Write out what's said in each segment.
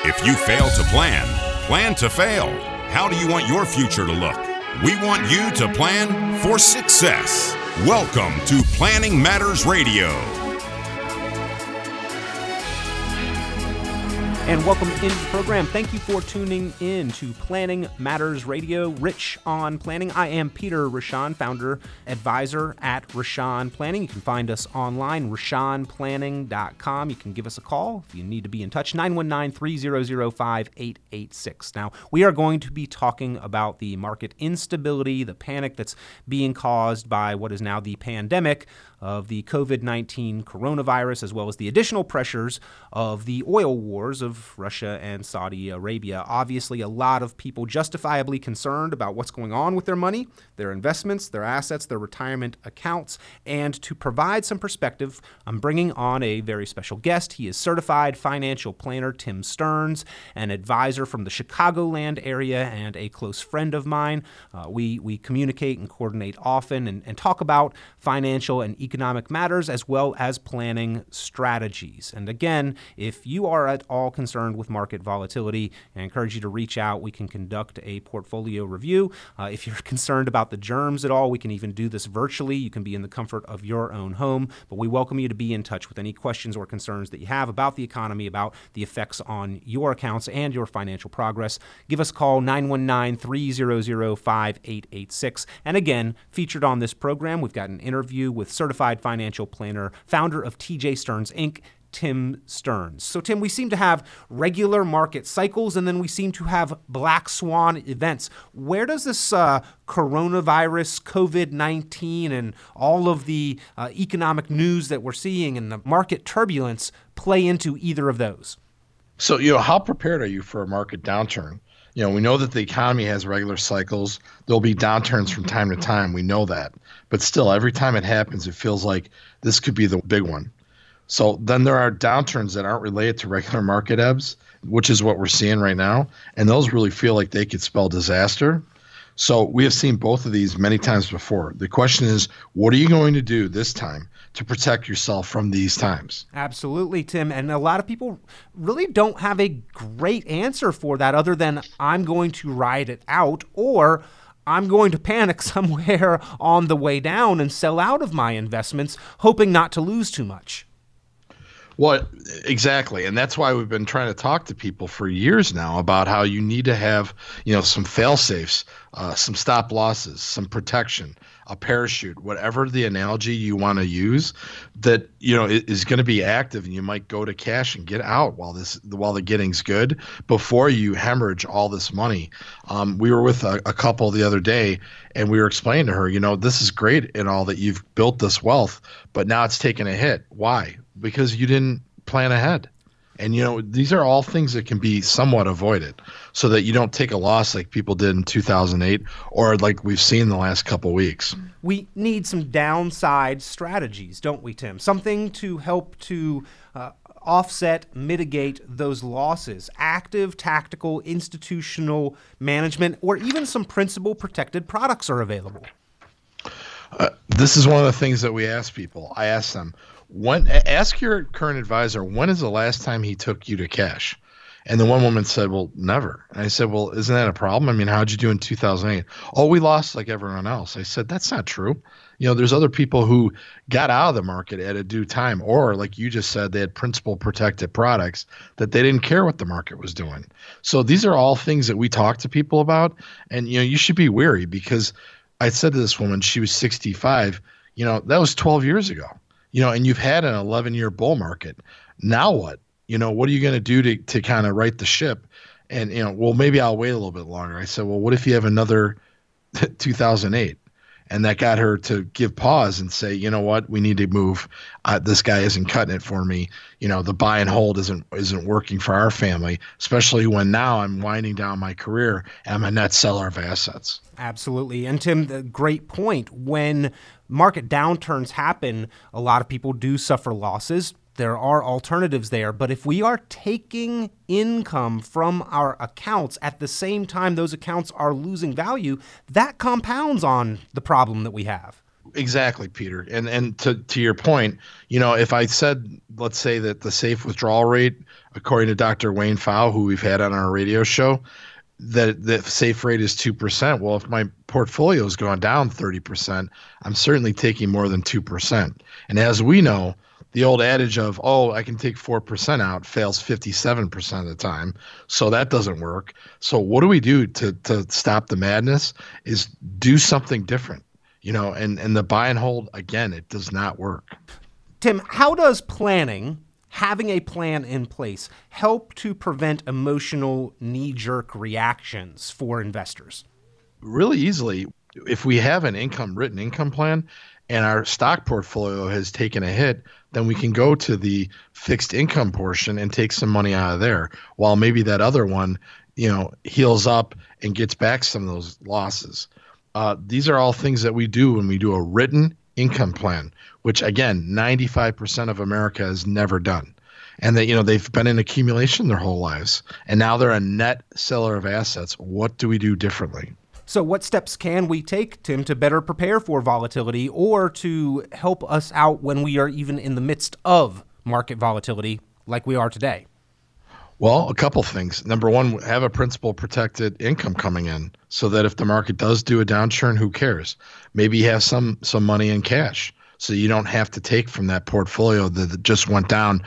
If you fail to plan, plan to fail. How do you want your future to look? We want you to plan for success. Welcome to Planning Matters Radio. And welcome into the program. Thank you for tuning in to Planning Matters Radio. Rich on Planning. I am Peter Rochon, founder, advisor at Rochon Planning. You can find us online, rochonplanning.com. You can give us a call if you need to be in touch, 919-300-5886. Now, we are going to be talking about the market instability, the panic that's being caused by what is now the pandemic of the COVID-19 coronavirus, as well as the additional pressures of the oil wars of Russia and Saudi Arabia. Obviously, a lot of people justifiably concerned about what's going on with their money, their investments, their assets, their retirement accounts. And to provide some perspective, I'm bringing on a very special guest. He is certified financial planner Tim Stearns, an advisor from the Chicagoland area and a close friend of mine. We communicate and coordinate often and talk about financial and economic matters as well as planning strategies. And again, if you are at all concerned with market volatility, I encourage you to reach out. We can conduct a portfolio review. If you're concerned about the germs at all, we can even do this virtually. You can be in the comfort of your own home, but we welcome you to be in touch with any questions or concerns that you have about the economy, about the effects on your accounts and your financial progress. Give us a call, 919-300-5886. And again, featured on this program, we've got an interview with certified financial planner, founder of TJ Stearns, Inc., Tim Stearns. So, Tim, we seem to have regular market cycles, and then we seem to have black swan events. Where does this coronavirus, COVID-19, and all of the economic news that we're seeing and the market turbulence play into either of those? So, how prepared are you for a market downturn? We know that the economy has regular cycles. There'll be downturns from time to time. We know that. But still, every time it happens, it feels like this could be the big one. So then there are downturns that aren't related to regular market ebbs, which is what we're seeing right now. And those really feel like they could spell disaster. So we have seen both of these many times before. The question is, what are you going to do this time to protect yourself from these times? Absolutely, Tim. And a lot of people really don't have a great answer for that other than I'm going to ride it out, or I'm going to panic somewhere on the way down and sell out of my investments, hoping not to lose too much. Well, exactly. And that's why we've been trying to talk to people for years now about how you need to have, some fail safes, some stop losses, some protection, a parachute, whatever the analogy you want to use that, is going to be active, and you might go to cash and get out while the getting's good before you hemorrhage all this money. We were with a couple the other day, and we were explaining to her, this is great and all that you've built this wealth, but now it's taken a hit. Why? Because you didn't plan ahead. And, these are all things that can be somewhat avoided so that you don't take a loss like people did in 2008 or like we've seen the last couple weeks. We need some downside strategies, don't we, Tim? Something to help to offset, mitigate those losses. Active, tactical, institutional management, or even some principal protected products are available. This is one of the things that we ask people. I ask them, ask your current advisor, when is the last time he took you to cash? And the one woman said, well, never. And I said, well, isn't that a problem? I mean, how'd you do in 2008? Oh, we lost like everyone else. I said, that's not true. There's other people who got out of the market at a due time, or like you just said, they had principal protected products that they didn't care what the market was doing. So these are all things that we talk to people about. And, you should be wary, because I said to this woman, she was 65, that was 12 years ago. And you've had an 11-year bull market. Now what? What are you going to do to kind of right the ship? And, well, maybe I'll wait a little bit longer. I said, well, what if you have another 2008? And that got her to give pause and say, you know what, we need to move. This guy isn't cutting it for me. The buy and hold isn't working for our family, especially when now I'm winding down my career and I'm a net seller of assets. Absolutely. And Tim, the great point. When market downturns happen, a lot of people do suffer losses. There are alternatives there. But if we are taking income from our accounts at the same time those accounts are losing value, that compounds on the problem that we have. Exactly, Peter. And to your point, if I said, let's say that the safe withdrawal rate, according to Dr. Wayne Pfau, who we've had on our radio show, that the safe rate is 2%. Well, if my portfolio has gone down 30%, I'm certainly taking more than 2%. And as we know, the old adage of, I can take 4% out fails 57% of the time. So that doesn't work. So what do we do to stop the madness is do something different. And the buy and hold, again, it does not work. Tim, how does having a plan in place, help to prevent emotional knee-jerk reactions for investors? Really easily. If we have an written income plan and our stock portfolio has taken a hit, then we can go to the fixed income portion and take some money out of there, while maybe that other one, heals up and gets back some of those losses. These are all things that we do when we do a written income plan, which again, 95% of America has never done. And they've been in accumulation their whole lives. And now they're a net seller of assets. What do we do differently? So what steps can we take, Tim, to better prepare for volatility or to help us out when we are even in the midst of market volatility like we are today? Well, a couple things. Number one, have a principal protected income coming in so that if the market does do a downturn, who cares? Maybe you have some money in cash so you don't have to take from that portfolio that just went down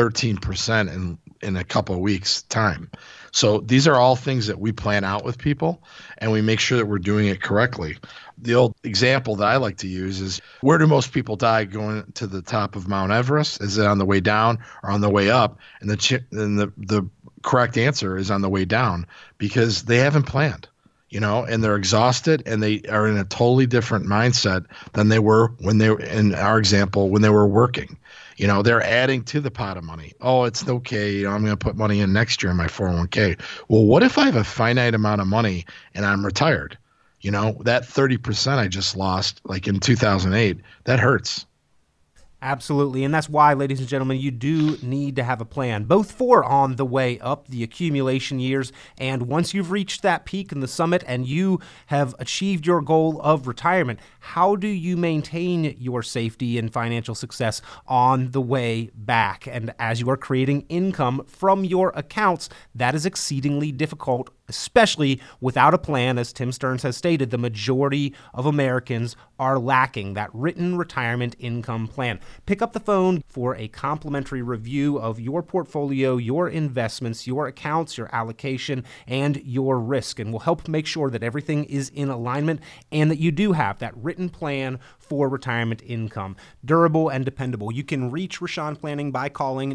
13% in a couple of weeks' time. So these are all things that we plan out with people, and we make sure that we're doing it correctly. The old example that I like to use is, where do most people die going to the top of Mount Everest? Is it on the way down or on the way up? And the correct answer is on the way down, because they haven't planned, and they're exhausted, and they are in a totally different mindset than they were when they were, in our example, when they were working. They're adding to the pot of money. Oh, it's okay. I'm going to put money in next year in my 401k. Well, what if I have a finite amount of money and I'm retired? That 30% I just lost, like in 2008, that hurts. Absolutely. And that's why, ladies and gentlemen, you do need to have a plan, both for on the way up, the accumulation years, and once you've reached that peak and the summit and you have achieved your goal of retirement, how do you maintain your safety and financial success on the way back? And as you are creating income from your accounts, that is exceedingly difficult, especially without a plan. As Tim Stearns has stated, the majority of Americans are lacking that written retirement income plan. Pick up the phone for a complimentary review of your portfolio, your investments, your accounts, your allocation, and your risk, and we'll help make sure that everything is in alignment and that you do have that written plan for retirement income, durable and dependable. You can reach Rashawn Planning by calling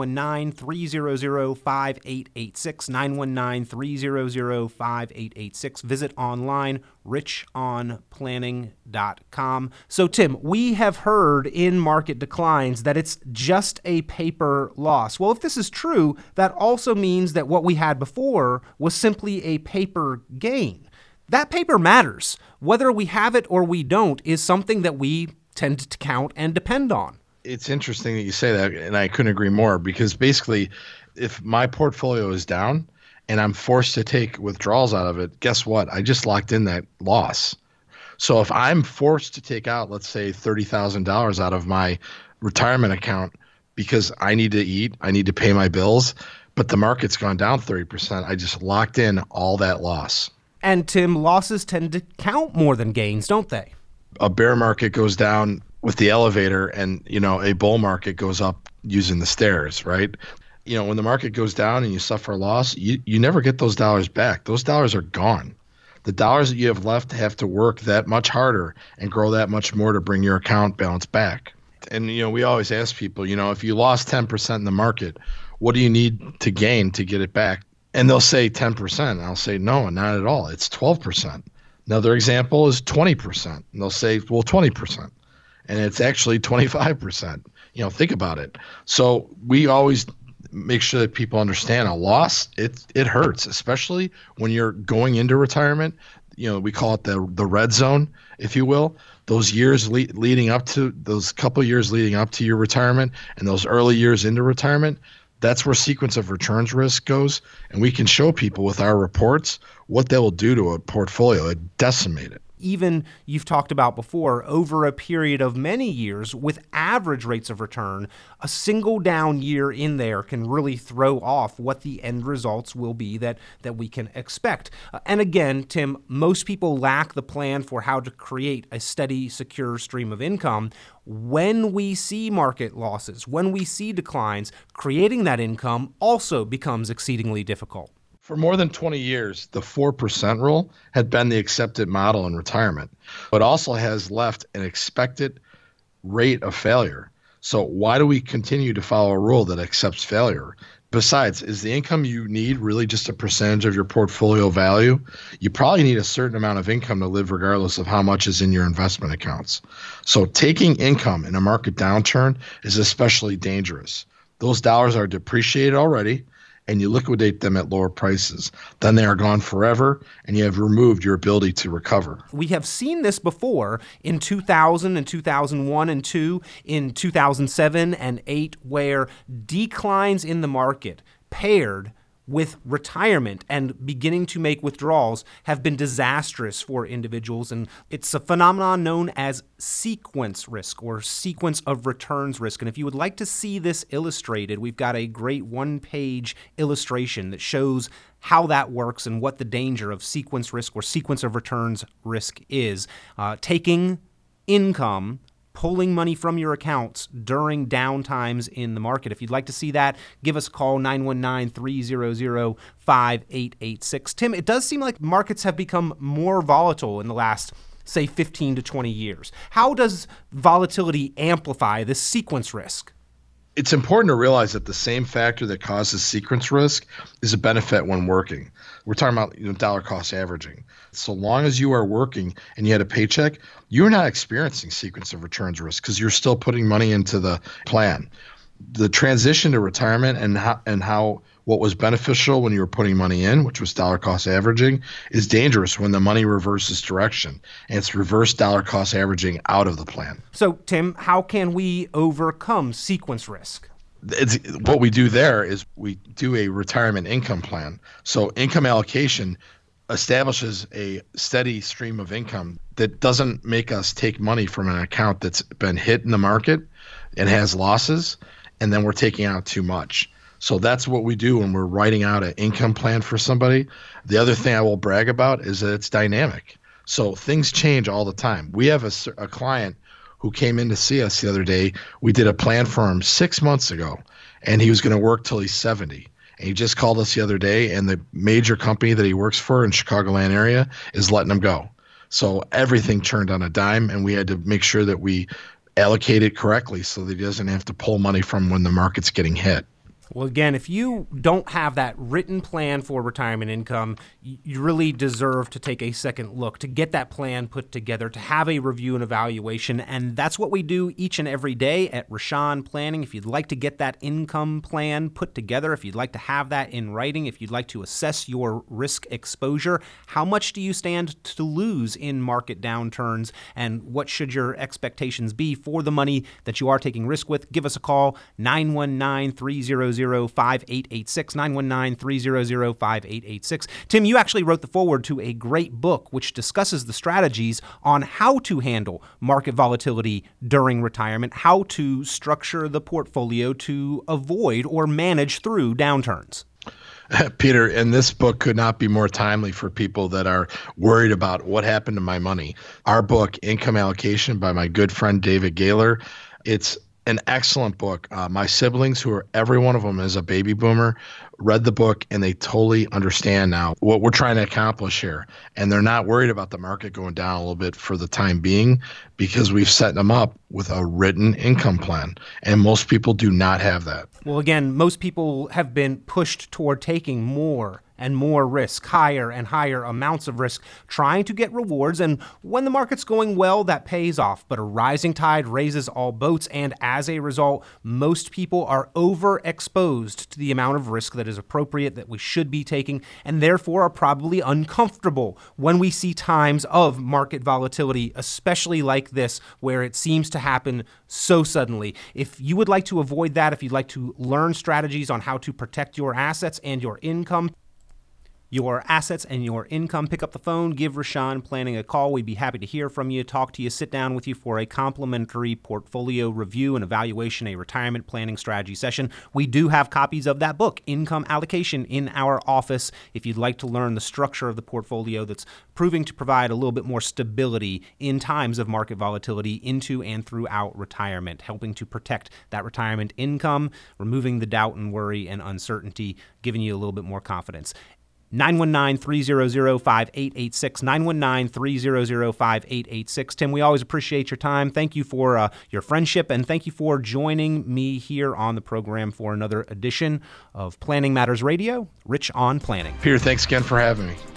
919-300-5886, 919-300-5886. Visit online, richonplanning.com. So, Tim, we have heard in market declines that it's just a paper loss. Well, if this is true, that also means that what we had before was simply a paper gain. That paper matters. Whether we have it or we don't is something that we tend to count and depend on. It's interesting that you say that, and I couldn't agree more, because basically, if my portfolio is down and I'm forced to take withdrawals out of it, guess what? I just locked in that loss. So if I'm forced to take out, let's say, $30,000 out of my retirement account because I need to eat, I need to pay my bills, but the market's gone down 30%, I just locked in all that loss. And Tim, losses tend to count more than gains, don't they? A bear market goes down with the elevator, and a bull market goes up using the stairs, right? When the market goes down and you suffer a loss, you never get those dollars back. Those dollars are gone. The dollars that you have left have to work that much harder and grow that much more to bring your account balance back. And we always ask people, if you lost 10% in the market, what do you need to gain to get it back? And they'll say 10%. I'll say, no, not at all. It's 12%. Another example is 20%. And they'll say, well, 20%. And it's actually 25%. Think about it. So we always make sure that people understand a loss, it hurts, especially when you're going into retirement. We call it the red zone, if you will. Those years leading up to those couple years leading up to your retirement and those early years into retirement, that's where sequence of returns risk goes, and we can show people with our reports what they will do to a portfolio, decimate it. even you've talked about before, over a period of many years with average rates of return, a single down year in there can really throw off what the end results will be that we can expect. And again, Tim, most people lack the plan for how to create a steady, secure stream of income. When we see market losses, when we see declines, creating that income also becomes exceedingly difficult. For more than 20 years, the 4% rule had been the accepted model in retirement, but also has left an expected rate of failure. So why do we continue to follow a rule that accepts failure? Besides, is the income you need really just a percentage of your portfolio value? You probably need a certain amount of income to live regardless of how much is in your investment accounts. So taking income in a market downturn is especially dangerous. Those dollars are depreciated already, and you liquidate them at lower prices. Then they are gone forever, and you have removed your ability to recover. We have seen this before in 2000 and 2001 and 2, in 2007 and 8, where declines in the market paired with retirement and beginning to make withdrawals have been disastrous for individuals. And it's a phenomenon known as sequence risk or sequence of returns risk. And if you would like to see this illustrated, we've got a great one-page illustration that shows how that works and what the danger of sequence risk or sequence of returns risk is. Taking income, pulling money from your accounts during downtimes in the market. If you'd like to see that, give us a call, 919-300-5886. Tim, it does seem like markets have become more volatile in the last, say, 15 to 20 years. How does volatility amplify this sequence risk? It's important to realize that the same factor that causes sequence risk is a benefit when working. We're talking about dollar cost averaging. So long as you are working and you had a paycheck, you're not experiencing sequence of returns risk because you're still putting money into the plan. The transition to retirement and how what was beneficial when you were putting money in, which was dollar cost averaging, is dangerous when the money reverses direction, and it's reverse dollar cost averaging out of the plan. So, Tim, how can we overcome sequence risk? What we do there is we do a retirement income plan. So income allocation establishes a steady stream of income that doesn't make us take money from an account that's been hit in the market and has losses, and then we're taking out too much. So that's what we do when we're writing out an income plan for somebody. The other thing I will brag about is that it's dynamic. So things change all the time. We have a client who came in to see us the other day. We did a plan for him 6 months ago, and he was going to work till he's 70. And he just called us the other day, and the major company that he works for in Chicagoland area is letting him go. So everything turned on a dime, and we had to make sure that we allocate it correctly so that he doesn't have to pull money from when the market's getting hit. Well, again, if you don't have that written plan for retirement income, you really deserve to take a second look, to get that plan put together, to have a review and evaluation. And that's what we do each and every day at Rashan Planning. If you'd like to get that income plan put together, if you'd like to have that in writing, if you'd like to assess your risk exposure, how much do you stand to lose in market downturns, and what should your expectations be for the money that you are taking risk with, give us a call, 919-300-5886, 919-300-5886. Tim, you actually wrote the foreword to a great book which discusses the strategies on how to handle market volatility during retirement, how to structure the portfolio to avoid or manage through downturns. Peter, and this book could not be more timely for people that are worried about what happened to my money. Our book, Income Allocation, by my good friend David Gaylor, it's an excellent book. My siblings, every one of them is a baby boomer, read the book, and they totally understand now what we're trying to accomplish here. And they're not worried about the market going down a little bit for the time being because we've set them up with a written income plan. And most people do not have that. Well, again, most people have been pushed toward taking more and more risk, higher and higher amounts of risk, trying to get rewards. And when the market's going well, that pays off. But a rising tide raises all boats. And as a result, most people are overexposed to the amount of risk that is appropriate, that we should be taking, and therefore are probably uncomfortable when we see times of market volatility, especially like this, where it seems to happen so suddenly. If you would like to avoid that, if you'd like to learn strategies on how to protect your assets and your income, your assets and your income. Pick up the phone, give Rashawn Planning a call. We'd be happy to hear from you, talk to you, sit down with you for a complimentary portfolio review and evaluation, a retirement planning strategy session. We do have copies of that book, Income Allocation, in our office if you'd like to learn the structure of the portfolio that's proving to provide a little bit more stability in times of market volatility into and throughout retirement, helping to protect that retirement income, removing the doubt and worry and uncertainty, giving you a little bit more confidence. 919-300-5886, 919-300-5886. Tim, we always appreciate your time. Thank you for your friendship, and thank you for joining me here on the program for another edition of Planning Matters Radio. Rich on Planning. Peter, thanks again for having me.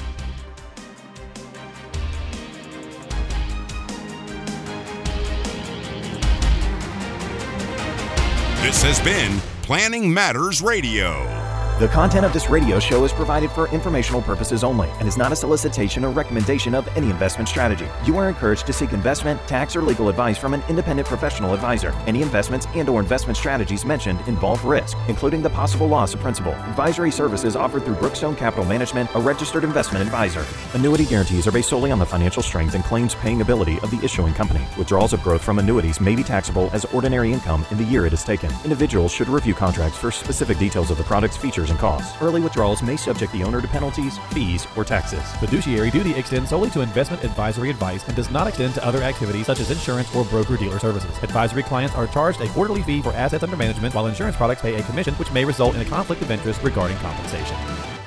This has been Planning Matters Radio. The content of this radio show is provided for informational purposes only and is not a solicitation or recommendation of any investment strategy. You are encouraged to seek investment, tax, or legal advice from an independent professional advisor. Any investments and/or investment strategies mentioned involve risk, including the possible loss of principal. Advisory services offered through Brookstone Capital Management, a registered investment advisor. Annuity guarantees are based solely on the financial strength and claims-paying ability of the issuing company. Withdrawals of growth from annuities may be taxable as ordinary income in the year it is taken. Individuals should review contracts for specific details of the product's features and costs. Early withdrawals may subject the owner to penalties, fees, or taxes. Fiduciary duty extends solely to investment advisory advice and does not extend to other activities such as insurance or broker-dealer services. Advisory clients are charged a quarterly fee for assets under management, while insurance products pay a commission, which may result in a conflict of interest regarding compensation.